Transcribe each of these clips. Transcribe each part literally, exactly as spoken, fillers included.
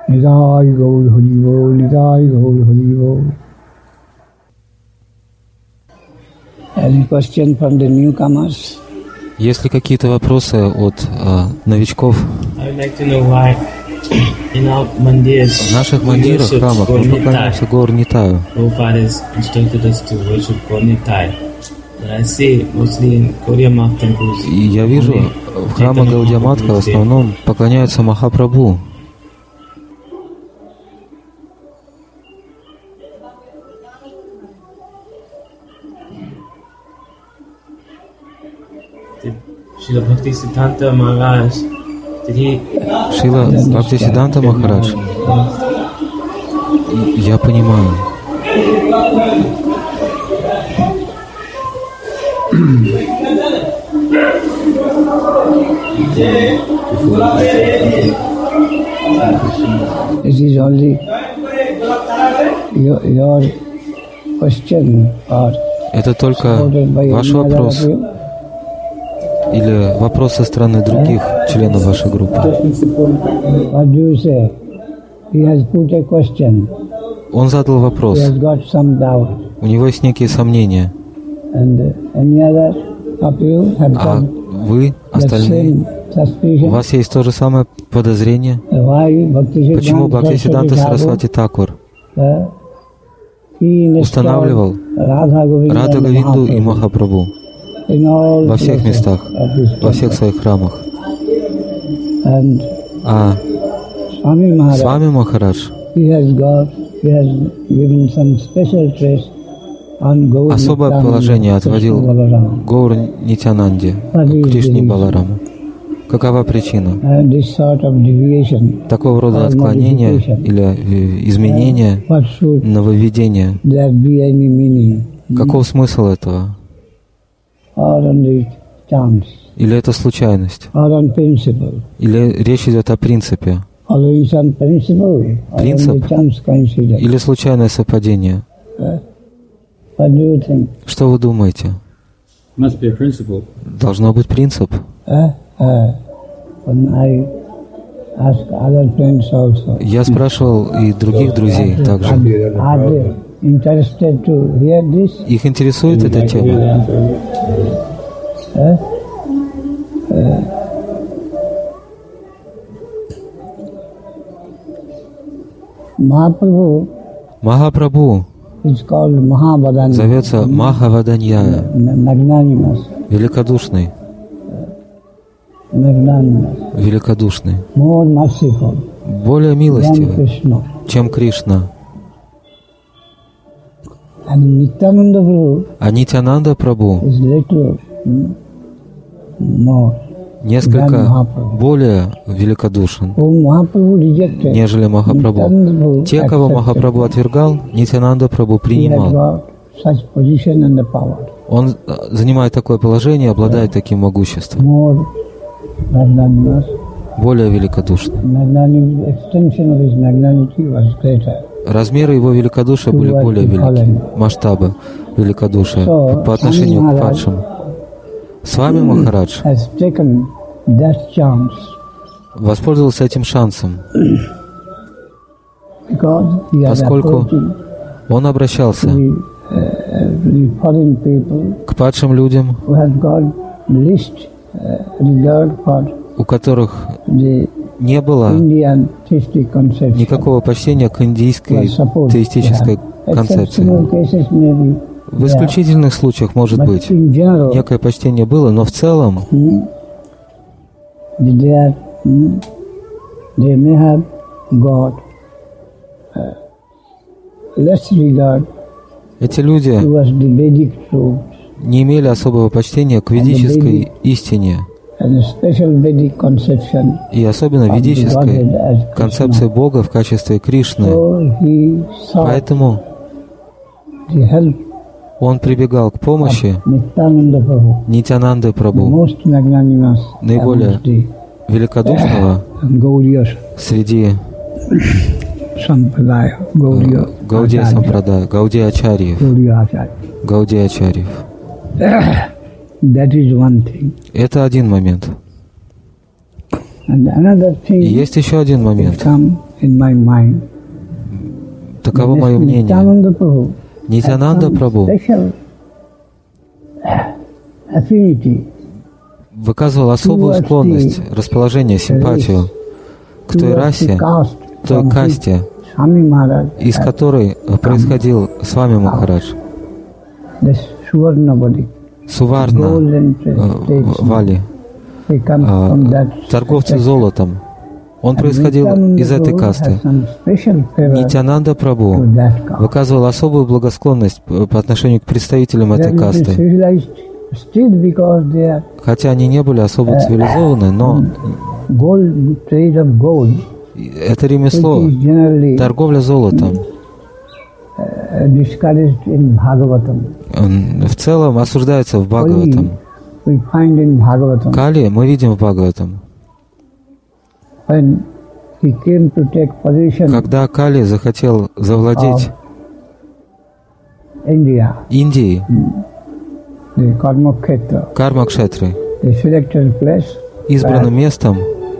Nidai Gaur Haribo, Nidai Gaur Haribo. Any question from the newcomers? Есть ли какие-то вопросы от э, новичков? В наших мандирах, храмах мы поклоняемся Гаур Нитаю. И я вижу, в храмах Гаудия Матха в основном поклоняются Махапрабху. Шрила Бхактисиддханта Махарадж. Шрила Бхактисиддханта Махарадж. Я понимаю. It is only your, your question or это только ваш вопрос или вопрос со стороны других членов вашей группы? What do you say? He has put a question. Он задал вопрос. He has got some doubt. У него есть некие сомнения. And any other of you have а got вы, остальные, у вас есть то же самое подозрение? Почему Бхактисиддханта Сарасвати Такур устанавливал Радха Говинду и Махапрабху во всех местах, во всех своих храмах? А Свами Махарадж особое положение отводил Гаур Нитьянанде, Кришне Балараму. Какова причина такого рода отклонения или изменения, нововведения? Каков смысл этого? Или это случайность? Или речь идет о принципе? Принцип или случайное совпадение? Что вы думаете? Должно быть принцип. Я спрашивал и других друзей также. Их интересует эта тема? Махапрабху зовется Махаваданья, великодушный, великодушный, более милостивый, чем Кришна. А Нитьянанда Прабху несколько более великодушен, нежели Махапрабху. Те, кого Махапрабху отвергал, Нитьянанда Прабху принимал. Он занимает такое положение, обладает таким могуществом. Более великодушный. Размеры его великодушия были более велики, масштабы великодушия по отношению к падшим. Свами Махарадж воспользовался этим шансом, поскольку он обращался к падшим людям, у которых не было никакого почтения к индийской теистической концепции. В исключительных случаях, может быть, некое почтение было, но в целом эти люди не имели особого почтения к ведической истине и особенно ведической концепции Бога в качестве Кришны. Поэтому он прибегал к помощи Нитьянанды Прабху, наиболее великодушного среди Гаудия Сампрадая, Гаудия Ачарьев. Гаудия Ачарьев. Это один момент. И есть еще один момент. Таково мое мнение. Нитьянанда Прабху выказывал особую склонность, расположение, симпатию к той расе, той касте, из которой происходил Свами Махарадж, Суварна Вали, торговцы золотом. Он происходил из этой касты. Нитьянанда Прабху выказывал особую благосклонность по отношению к представителям этой касты. Хотя они не были особо цивилизованы, но это ремесло, торговля золотом, в целом осуждается в Бхагаватам. Кали мы видим в Бхагаватам. Когда Кали захотел завладеть Индией, Карма-кшетрой, избранным местом,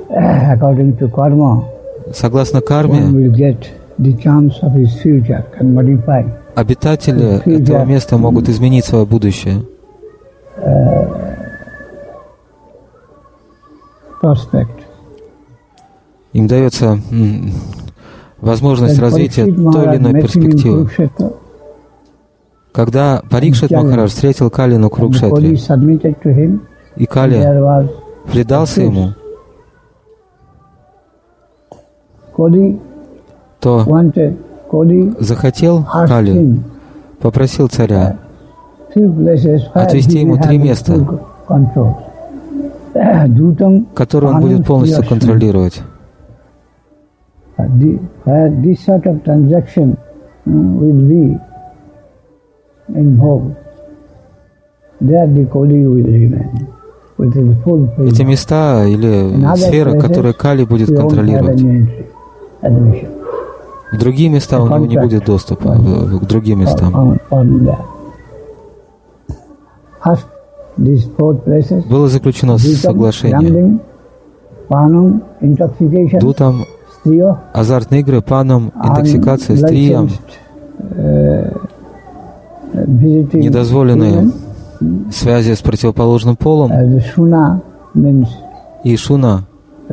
согласно карме, обитатели этого места могут изменить свое будущее. Им дается м, возможность развития той или иной перспективы. Когда Парикшит Махарадж встретил Кали на Курукшетре, и Кали предался ему, то захотел Кали, попросил царя отвести ему три места, которые он будет полностью контролировать. Эти места или сфера, которые Кали будет контролировать. В другие места у него не будет доступа, к другим местам. Было заключено соглашение. Дутам, азартные игры, панам, интоксикация, стриям, недозволенные связи с противоположным полом и шуна,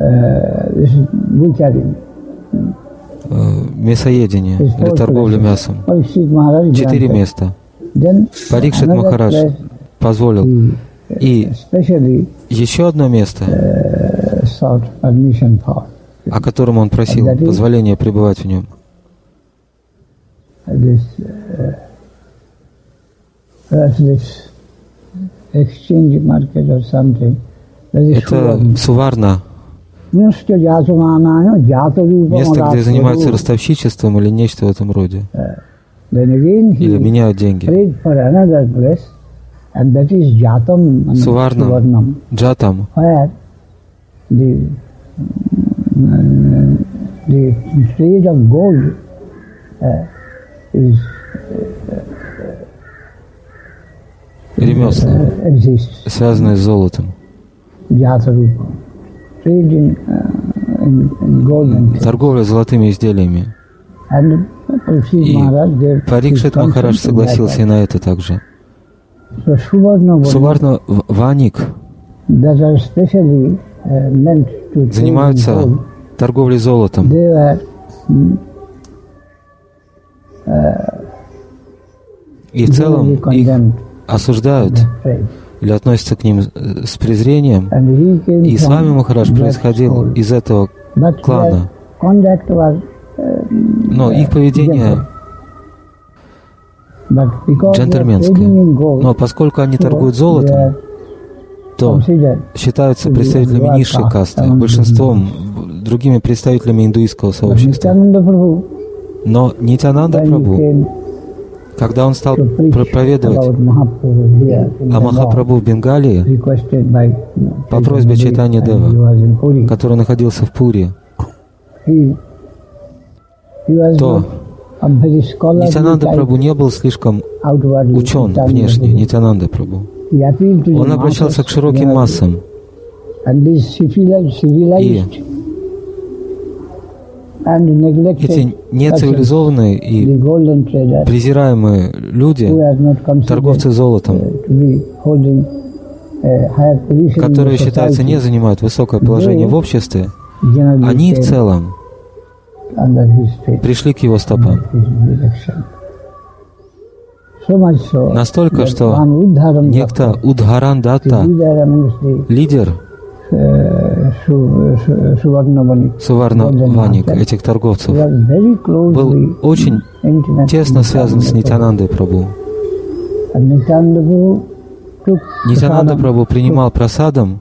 мясоедение или торговля мясом. Четыре места. Парикшит Махарадж позволил. И еще одно место, о котором он просил позволения пребывать в нем. Это Суварна, место, где занимаются ростовщичеством или нечто в этом роде. Или меняют деньги. Суварна, Джатам, ремесла, связанные с золотом. Торговля золотыми изделиями. И Парикшит Махарадж согласился и на это также. Суварна Ваник занимаются торговлей золотом. И в целом их осуждают или относятся к ним с презрением. И Свами Махарадж происходил из этого клана. Но их поведение джентльменское. Но поскольку они торгуют золотом, то считаются представителями низшей касты, большинством другими представителями индуистского сообщества. Но Нитьянанда Прабху, когда он стал проповедовать о Махапрабху в Бенгалии по просьбе Чайтанья Дева, который находился в Пури, то Нитьянанда Прабху не был слишком учен внешне, Нитьянанда Прабху. Он обращался к широким массам. И Эти нецивилизованные и презираемые люди, торговцы золотом, которые, считается, не занимают высокое положение в обществе, они в целом пришли к его стопам. Настолько, что некто Удхаран Датта, лидер Суварна Ваник, этих торговцев, был очень тесно связан с Нитьянандой Прабху. Нитьянанда Прабху принимал прасадам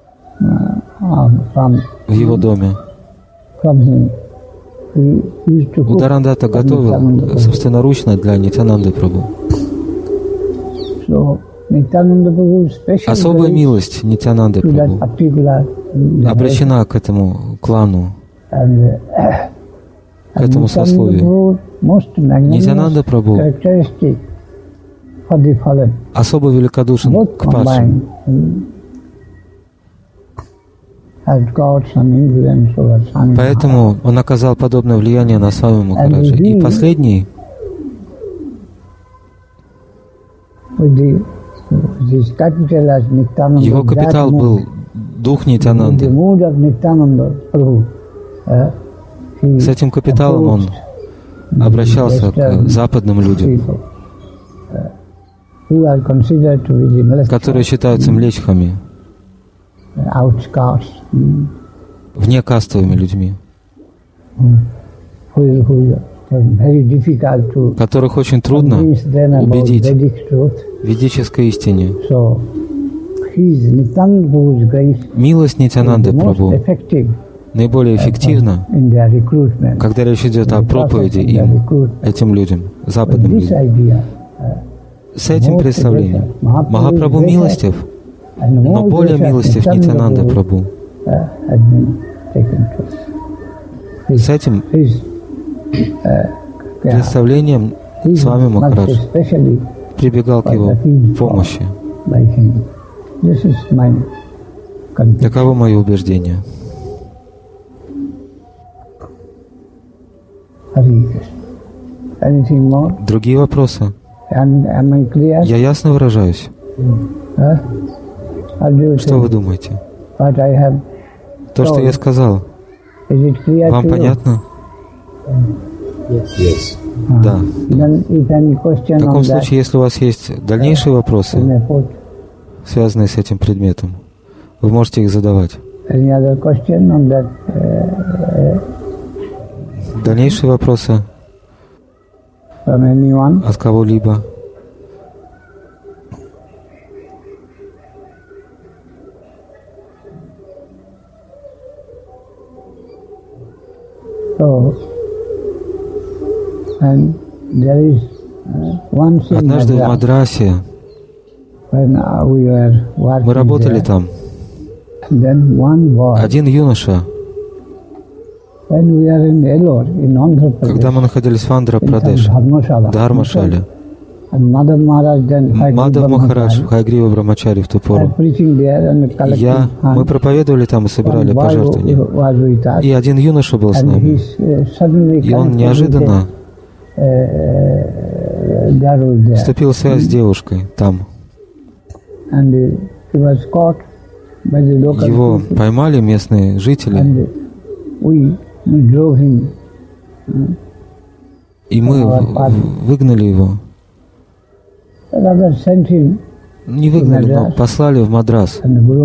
в его доме. Удхаран-датта готовил собственноручно для Нитьянанды Прабху. Особая милость Нитьянанды Прабху обращена к этому клану, к этому сословию. Нитьянанда Прабху особо великодушен к падшим. Поэтому он оказал подобное влияние на Свами Махараджа. И последний, его капитал был дух Нитьянанды. С этим капиталом он обращался к западным людям, которые считаются млечхами, внекастовыми людьми, которых очень трудно убедить в ведической истине. Милость Нитьянанды Прабху наиболее эффективна, когда речь идет о проповеди им, этим людям, западным людям. С этим представлением Махапрабху милостив, но более милостив Нитьянанда Прабху. С этим представлением Свами Махарадж прибегал к его помощи. Таково мое убеждение. Другие вопросы? Я ясно выражаюсь? Что вы думаете? То, что я сказал, вам понятно? Yes. Да. В таком случае, если у вас есть дальнейшие вопросы, связанные с этим предметом, вы можете их задавать. Дальнейшие вопросы от кого-либо? Однажды в Мадрасе мы работали там. Один юноша, когда мы находились в Андхра-Прадеш, в Дхармашале, Мадхав Махарадж, Хайгрива Брамачари в ту пору, я, мы проповедовали там и собирали пожертвования. И один юноша был с нами, и он неожиданно вступил в связь с девушкой там. Его поймали местные жители, и мы выгнали его. Не выгнали, но послали в Мадрас.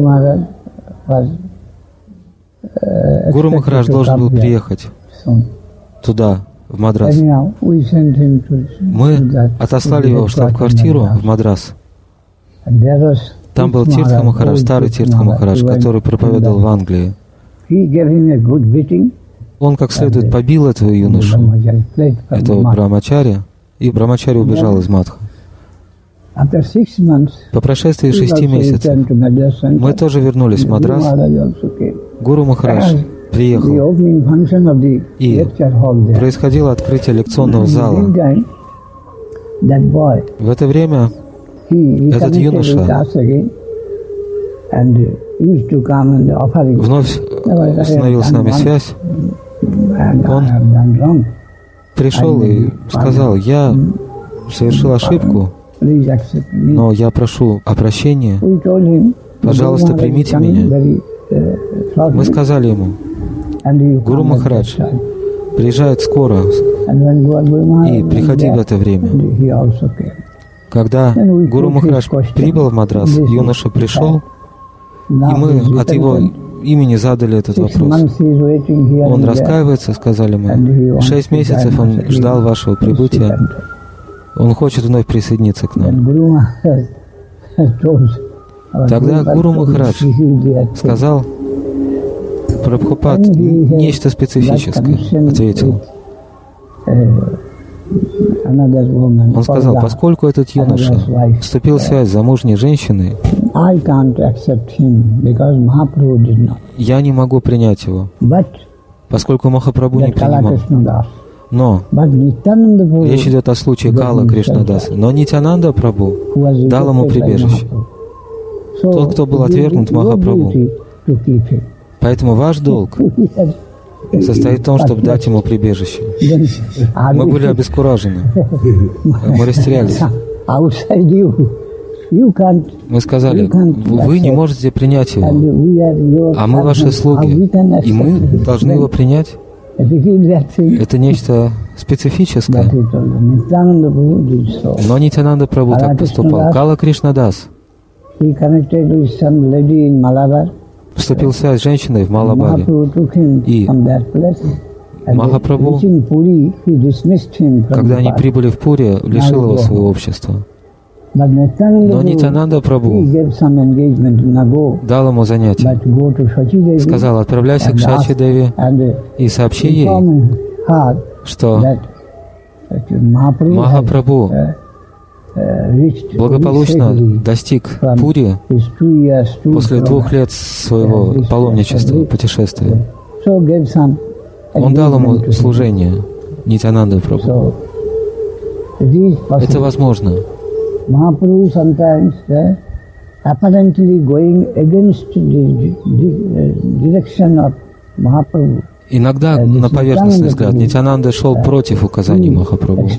Гуру Махарадж должен был приехать туда, в Мадрас. Мы отослали его в штаб-квартиру в Мадрас. Там был Тиртха Махарадж, старый Тиртха Махарадж, который проповедовал в Англии. Он как следует побил этого юношу, этого Брамачари, и Брамачари убежал из Мадха. По прошествии шести месяцев мы тоже вернулись в Мадрас. Гуру Махарадж приехал, и происходило открытие лекционного зала. В это время этот юноша вновь установил с нами связь Он пришел и сказал: я совершил ошибку, но я прошу о прощении. Пожалуйста, примите меня. Мы сказали ему: Гуру Махарадж приезжает скоро, и приходи в это время. Когда Гуру Махарадж прибыл в Мадрас, юноша пришел, и мы от его имени задали этот вопрос. Он раскаивается, сказали мы. Шесть месяцев он ждал вашего прибытия. Он хочет вновь присоединиться к нам. Тогда Гуру Махарадж сказал: Прабхупад, нечто специфическое, ответил. Он сказал: поскольку этот юноша вступил в связь с замужней женщиной, я не могу принять его, поскольку Махапрабху не принимал. Но речь идет о случае Кала Кришнадаса. Но Нитьянанда Прабху дал ему прибежище. Тот, кто был отвергнут Махапрабху. Поэтому ваш долг состоит в том, чтобы дать ему прибежище. Мы были обескуражены. Мы растерялись. Мы сказали: вы не можете принять его, а мы ваши слуги, и мы должны его принять. Это нечто специфическое. Но Нитьянанда Прабху так поступал. Кала Кришнадас вступил в связь с женщиной в Малабаре. И Махапрабху, когда они прибыли в Пури, лишил его своего общества. Но Нитьянанда Прабху дал ему занятие. Сказал: отправляйся к Шачи Деве и сообщи ей, что Махапрабху благополучно достиг Пури после двух лет своего паломничества, путешествия. Он дал ему служение, Нитьянанда Прабху. Это возможно. Mahaprabhu sometimes uh, apparently going against the direction of Mahaprabhu. Иногда, на поверхностный взгляд, Нитьянанда шел против указаний Махапрабху.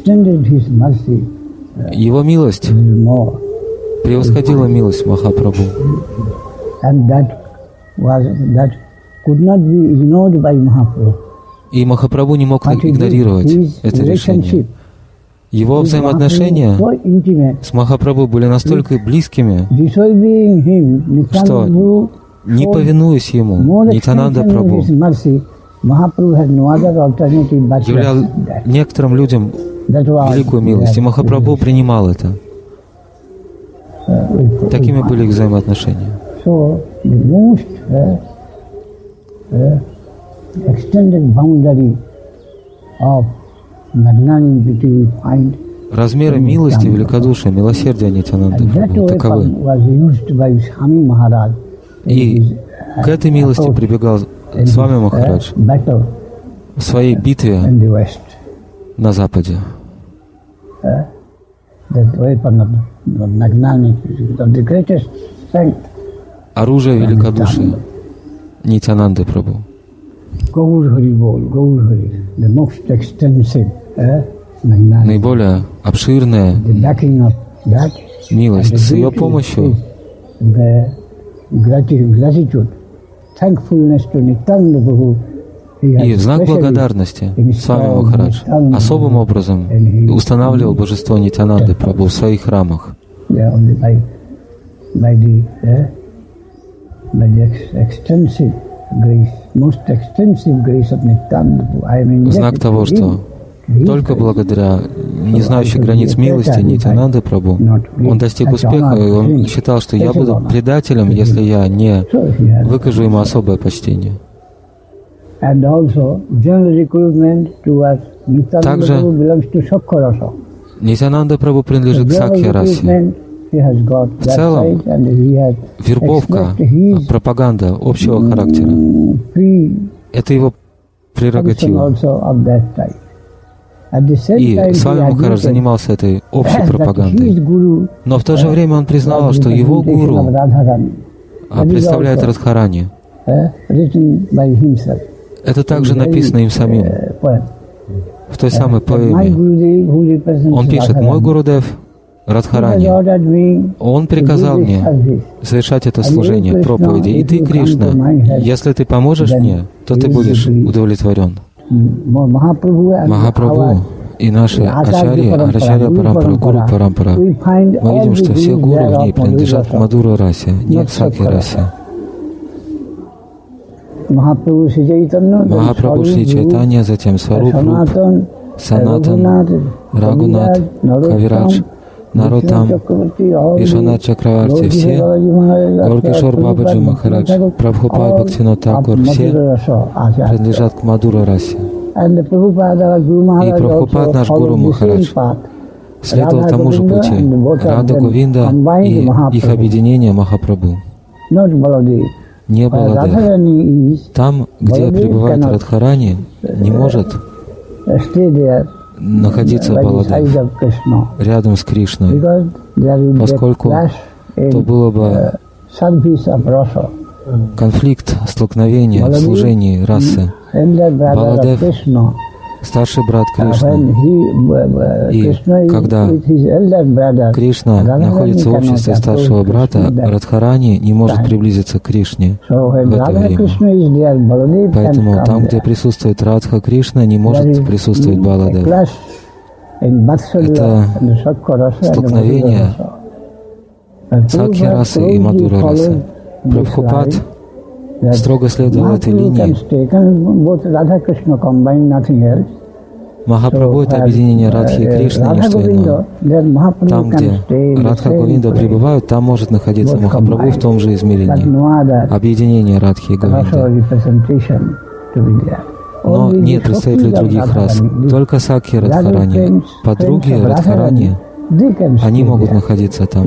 Его милость превосходила милость Махапрабху. И Махапрабху не мог игнорировать это решение. Его взаимоотношения с Махапрабху были настолько близкими, что, не повинуясь ему, Нитьянанда Прабху являл некоторым людям великую милость, и Махапрабху принимал это. Такими были их взаимоотношения. Размеры милости, великодушия, милосердия Нитьянанды Прабху таковы. И к этой милости прибегал Свами Махарадж в своей битве на Западе. Оружие великодушия Нитьянанды Прабху. Наиболее обширная милость. С ее помощью и в знак благодарности Свами Махарадж особым образом устанавливал божество Нитьянанды Прабху в своих храмах. Знак того, что только благодаря не знающей границ милости Нитьянанды Прабху он достиг успеха, и он считал, что я буду предателем, если я не выкажу ему особое почтение. Также Нитьянанда Прабху принадлежит к Сакхья-расе. В целом, вербовка, пропаганда общего характера — это его прерогатива. И Свами Махарадж занимался этой общей пропагандой. Но в то же время он признавал, что его гуру представляет Радхарани. Это также написано им самим. В той самой поэме. Он пишет: «Мой Гурудев Радхарани, он приказал мне совершать это служение, проповеди, и ты, Кришна, если ты поможешь мне, то ты будешь удовлетворен». Махапрабху и наши ачарьи, ачарья парампара, гуру парампара, мы видим, что все гуру в ней принадлежат к Мадура расе, не к Сакхи расе. Махапрабху Шри Чайтанья, затем Сваруп Руп, Санатан, Рагунат, Кавирадж, Нароттам, Вишванат Чакраварти, все, Горкишор Бабаджи Махарадж, Прабхупад Бхактивинод Тхакур, все принадлежат к Мадура расе. И Прабхупад, наш Гуру Махарадж, следовал тому же пути. Рада Говинда и их объединение Махапрабху. Не Баладев. Там, где пребывает Радхарани, не может находиться Баладев рядом с Кришной, поскольку то было бы конфликт, столкновение в служении расы. Баладев — старший брат Кришны. И когда Кришна находится в обществе старшего брата, Радхарани не может приблизиться к Кришне в это время. Поэтому там, где присутствует Радха, Кришна не может присутствовать Баладев. Это столкновение Сакхи расы и Мадура расы. Прабхупад строго следовал этой линии. Махапрабху — это объединение Радхи и Кришны, не что иное. Там, где Радха Говинда пребывают, там может находиться Махапрабху в том же измерении. Объединение Радхи и Говинды. Но нет представителей других рас. Только Сакхи Радхарани. Подруги Радхарани, они могут находиться там.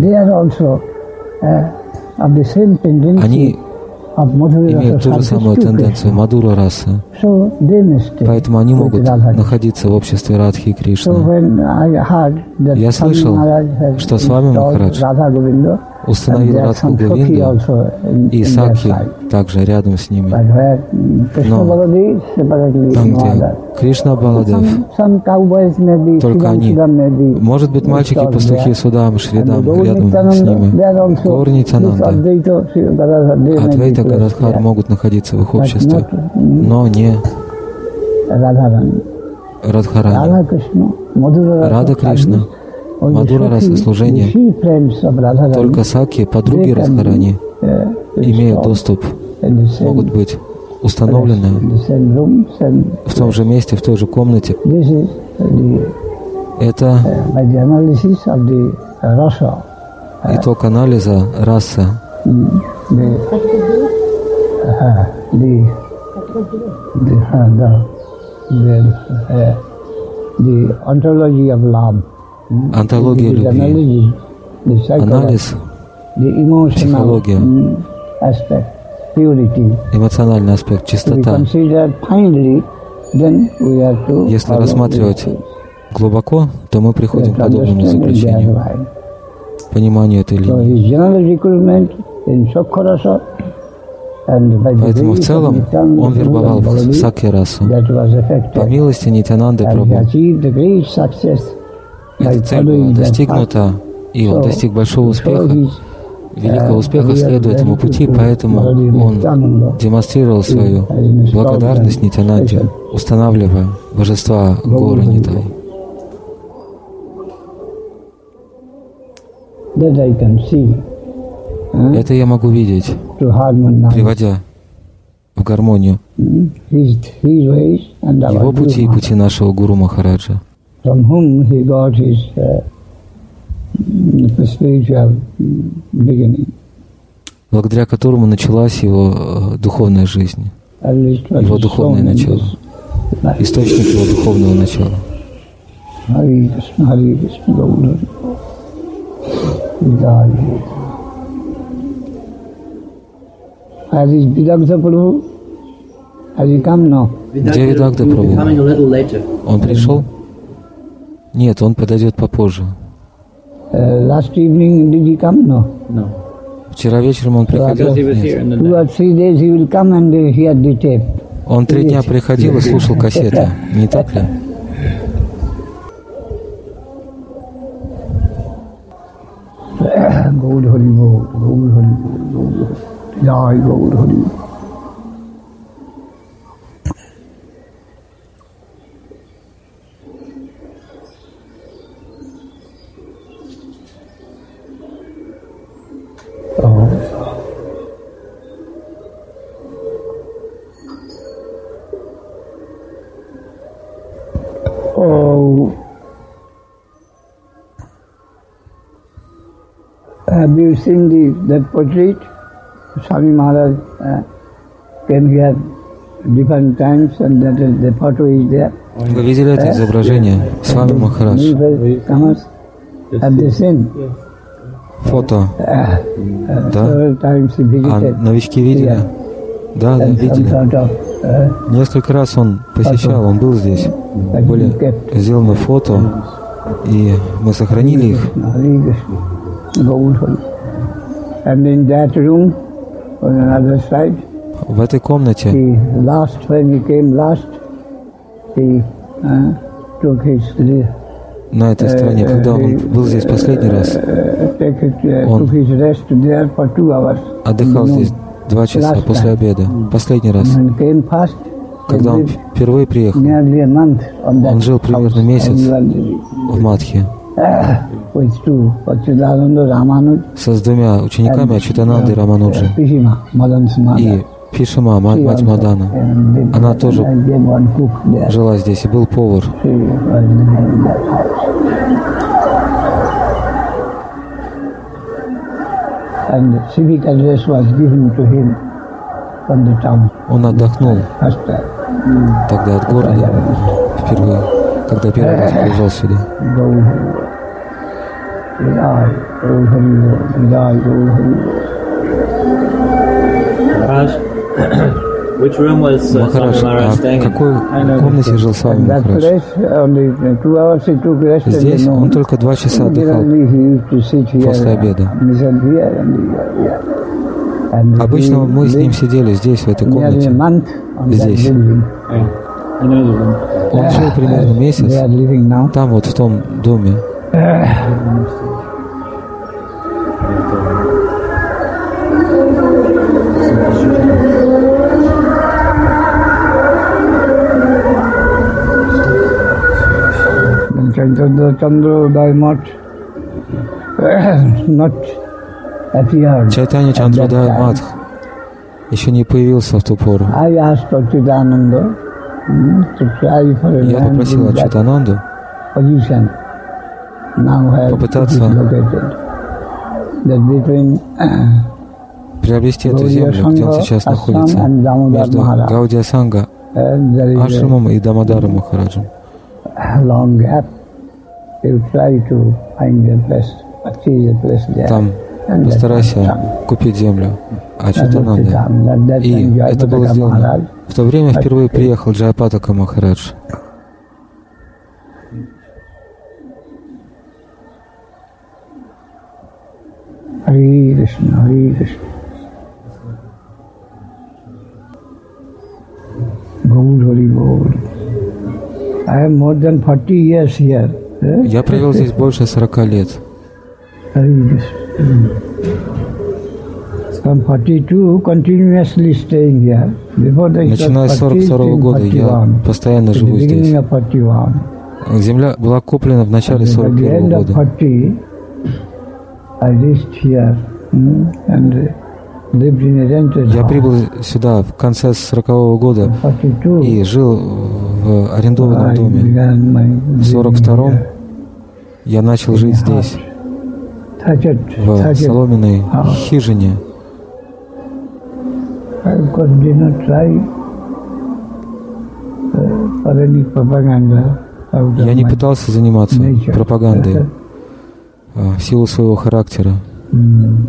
Они имеют ту же самую тенденцию Мадура расы. Поэтому они могут находиться в обществе Радхи и Кришны. Я слышал, что с вами Махарадж установил Радху Говинду и Сакхи также рядом с ними. Но там, где Кришна Баладев, только они. Может быть, мальчики, пастухи Судам, Шридам рядом с ними. Гаур Нитьянанда, Адвайта Гададхар могут находиться в их обществе, но не Радхарани. Рада Кришна, Мадура раса служения. Только Сакхи, подруги Радхарани, имеют доступ, могут быть установлены в том же месте, в той же комнате. Это итог анализа расы. Антология любви, анализ, психология, эмоциональный аспект, чистота. Если рассматривать глубоко, то мы приходим к подобному заключению, пониманию этой линии. Поэтому в целом он вербовал в Сакхи расу. По милости Нитьянанды Прабху эта цель была достигнута, и он достиг большого успеха, великого успеха, следуя этому пути, поэтому он демонстрировал свою благодарность Нитьянанде, устанавливая божества Горы Нитай. Это я могу видеть, приводя в гармонию его пути и пути нашего Гуру Махараджа, благодаря которому началась его духовная жизнь, его духовное начало, источник его духовного начала. Где Видагда Прабху? Он пришел? Нет, он подойдет попозже. Вчера вечером он приходил? Нет. Он три дня приходил и слушал кассеты, не так ли? Gaur Hari Bol, Gaur Hari Bol, Gaur Hari, Jai Gaur Hari Bol. Oh, have you seen the that portrait? Swami Maharaj uh, came here different times, and that is, the photo is there. Вы видели это изображение? Свами Махарадж. Have they seen? Фото. Uh, uh, Да. several times he А visited. новички видели? Да, да, And some видели. sort of, uh, Несколько раз он посещал, он был здесь. Были сделаны фото, и мы сохранили их. Hare Krishna, Gaur Hari. And in that room, on another side, В этой комнате, he last, when he came last, he uh, took his, на этой стороне, когда он был здесь последний раз, uh, take it, uh, Он took his rest there for two hours. отдыхал in the здесь noon. два часа Last после time. обеда. Последний раз. When he came first, he Когда он lived впервые приехал, nearly a month on that Он жил примерно house, месяц. and he was living, в Мадхе uh, with two, Vachidananda Ramanuj, с двумя учениками Ачитананды и Рамануджи Pishima, Madan's mother. и Пишима, ма- She мать also, Мадана. um, lived Она there. тоже And I gave one cook there. жила здесь и был повар. She was living in that house. And civic address was given to him from the town. Он отдохнул First time. тогда от города впервые, когда первый раз приезжал сюда. Gaur Hari Bol, Gaur Hari Bol, Jai Gaur Hari Bol. Maharaj, which room was uh, Махарадж, Swami Maharaj а в staying in? какой комнате жил с вами In that Махарадж? place, only two hours he took rest in the Здесь он noon. только два часа отдыхал. Generally, he used to sit here, после обеда. listen here and here. And Обычно he мы с ним lived сидели здесь, в этой nearly a комнате. month on that Здесь. building. Yeah. Another room. Он жил примерно They месяц are living now. там вот, в том доме. Chandra Chandrodaya Mutt not appeared. Чайтанья at that Чандрадая time. Мадх еще не появился в ту пору. I asked Chidananda hmm, to try for a Я land попросил in that Ачитананду position. Now have Попытаться it is located. That between uh, приобрести эту землю, где он сейчас находится, между Гаудия Санга, uh, there is Ашрамом и Дамодаром Махараджем. a long gap. You try to find a place, achieve a place there. Там And that was постарайся done. купить землю That was Ачитананды. done. That- that И time это было Jayapataka сделано. Maharaj, В то время впервые приехал Джайапатака Махарадж. Hare Krishna, Hare Krishna. Gaur Hari Bol. I have more than forty years here. eh? Я провел здесь больше сорока лет. Hare Krishna. From forty-two, continuously staying here. Before that, it was Начиная с сорок второго purchased in года я forty-one. постоянно At the живу beginning здесь. of forty-one. Земля была куплена в начале At сорок the первого end of года. forty, I reached here hmm, and lived in a rented Я house. прибыл сюда в конце сорокового года forty-two. и жил в арендованном I доме. began my В сорок living втором here. я начал жить здесь, Thatched, в thatched. соломенной хижине. I could did not try uh, for any propaganda. out of Я не my пытался заниматься nature. пропагандой а, в силу своего характера. Mm.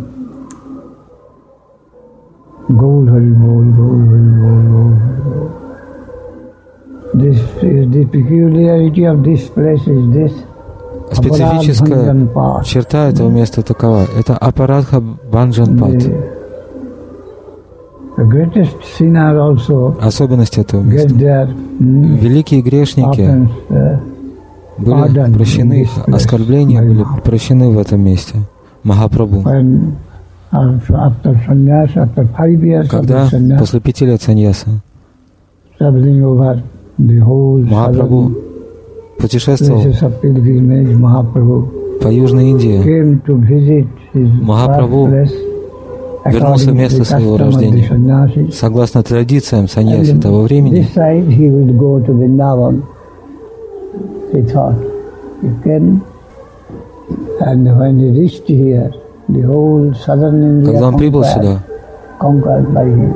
Gaur Hari Bol, Gaur Hari Bol, Gaur Hari Bol. This is the peculiarity of this place is this. Специфическая Aparadhanjan Path. черта этого места такова. Это Апарадха Банджан Пат. The The greatest sinner also Особенность этого get места. their mm, Великие грешники offense uh, были pardoned прощены, in их this place. оскорбления были прощены в этом месте. Махапрабху. When after, after sannyas, after five years Когда of sannyas, после пяти лет саньяса traveling over the whole Махапрабху southern путешествовал places of pilgrimage, Mahaprabhu по Южной Индии, came to visit his Махапрабху birthplace вернулся в according to место the своего custom of the рождения. sannyasis. Согласно традициям саньяси And того времени, this side he would go to Vrindavan. He thought he can. And when he reached here, the whole southern India когда он прибыл conquered, сюда, conquered by him.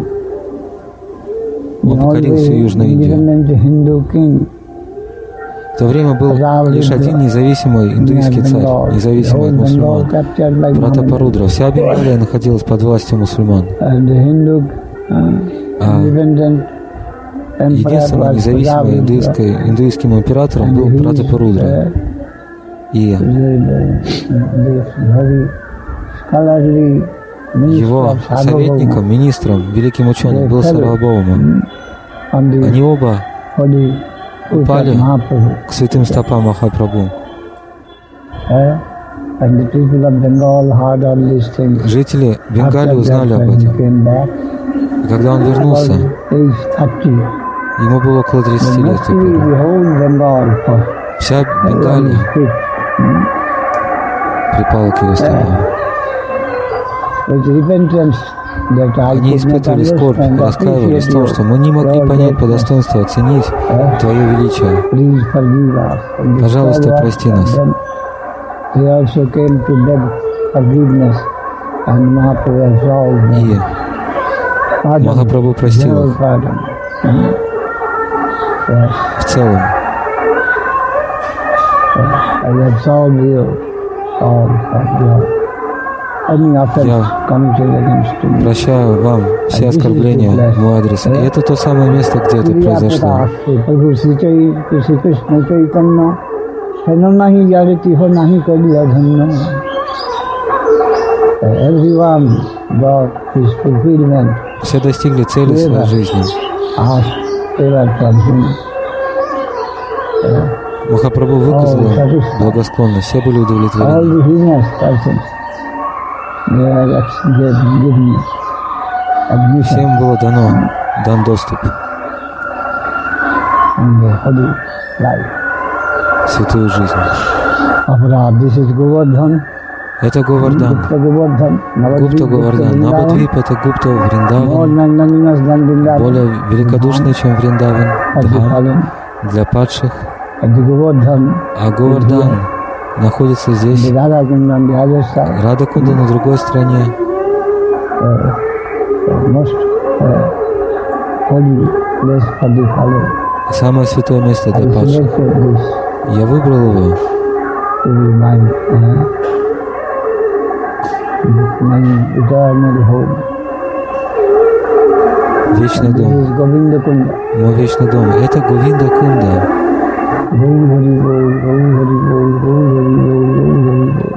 он покорил всю Южную Индию. Independent Hindu king, В то время был лишь один независимый индуистский царь, независимый от мусульман, Пратапарудра. Вся Бенгалия находилась под властью мусульман. and the Hindu uh, А independent emperor единственным was независимым Pratapindra. индуистской- индуистским императором And был he is, Пратапарудра. uh, И the- the- this very scholarly minister его of Sarvabhauma. советником, министром, великим ученым был Сарвабхаума. On the Они оба holy foot of упали Mahaprabhu. к святым стопам Махапрабху. Uh, and the people of Bengal heard all these things. Жители After Бенгалии that, узнали об when he этом. came back, И когда он he was вернулся, age thirty. ему было около тридцати лет Mostly теперь. the whole Bengal for Вся on Бенгалия his feet. припала к его стопам. With repentance that I Они could not испытывали скорбь, understand, раскаивались в appreciate том, you. что мы не могли Lord, понять по greatness. достоинству, оценить Твое величие. Please forgive us. And Пожалуйста, destroy us. прости нас. And then he also came to beg forgiveness, and Mahaprabhu absolved И them. Pardon, Махапрабху простил general их pardon. Mm. Yes, в целом. I absolve you all for your any offense Я committed against me. Прощаю вам все оскорбления в мой адрес. И это то самое место, где это произошло. प्रभु श्री चै- श्री कृष्ण चैतन्य हेनो नहीं जागती हो नहीं करिया धन्य. Everyone got his fulfillment Все достигли цели своей жизни. asked ever from him. Махапрабху выказал им благосклонность, все были All удовлетворены. the heinous persons, they are ex- given given admission Всем было дано, дан доступ in the holy life. в святую жизнь. Aparad, this is Govardhan. Это Говардан, Gupta Govardhan. Navadvip, Гупта Говардан. Vrindavan. Навадвип — это Гупта More Вриндаван, magnanimous than Vrindavan. более великодушный, чем Вриндаван, Of the Дхам fallen. для падших. And the Govardhan, А Говардан находится здесь, the Radha Kunda on the other side. Радакунда на другой стороне. Uh, most uh, holy place for the fallen. Самое святое место I для падших. selected this Я выбрал его, to be my, uh, my eternal home. вечный This дом, is Govinda Kunda. мой вечный дом. Это Говинда Кунда. Gaur Hari Gaur, Gaur Hari Gaur, Gaur Hari Gaur, Gaur Hari Gaur.